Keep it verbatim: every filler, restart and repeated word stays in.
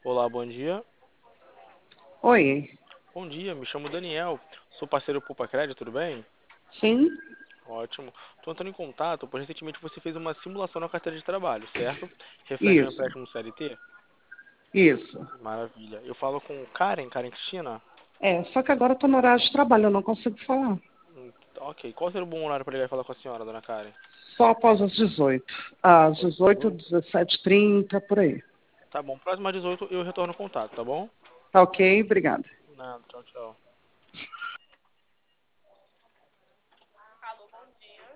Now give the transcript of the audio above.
Olá, bom dia. Oi, Bom dia, me chamo Daniel. Sou parceiro Poupa Crédito, tudo bem? sim, Ótimo. Estou entrando em contato, pois recentemente você fez uma simulação na carteira de trabalho, certo? Referente ao isso, empréstimo C L T? isso. Maravilha. Eu falo com Karen, Karen Cristina? É, só que agora eu tô no horário de trabalho, eu não consigo falar. Hum, Ok. Qual seria o bom horário para ligar e falar com a senhora, dona Karen? Só após as dezoito. Às Após dezoito, dezoito? dezessete e trinta, por aí. Tá bom. Próximo às dezoito eu retorno o contato, tá bom? Tá ok? Obrigada. Nada, tchau, tchau.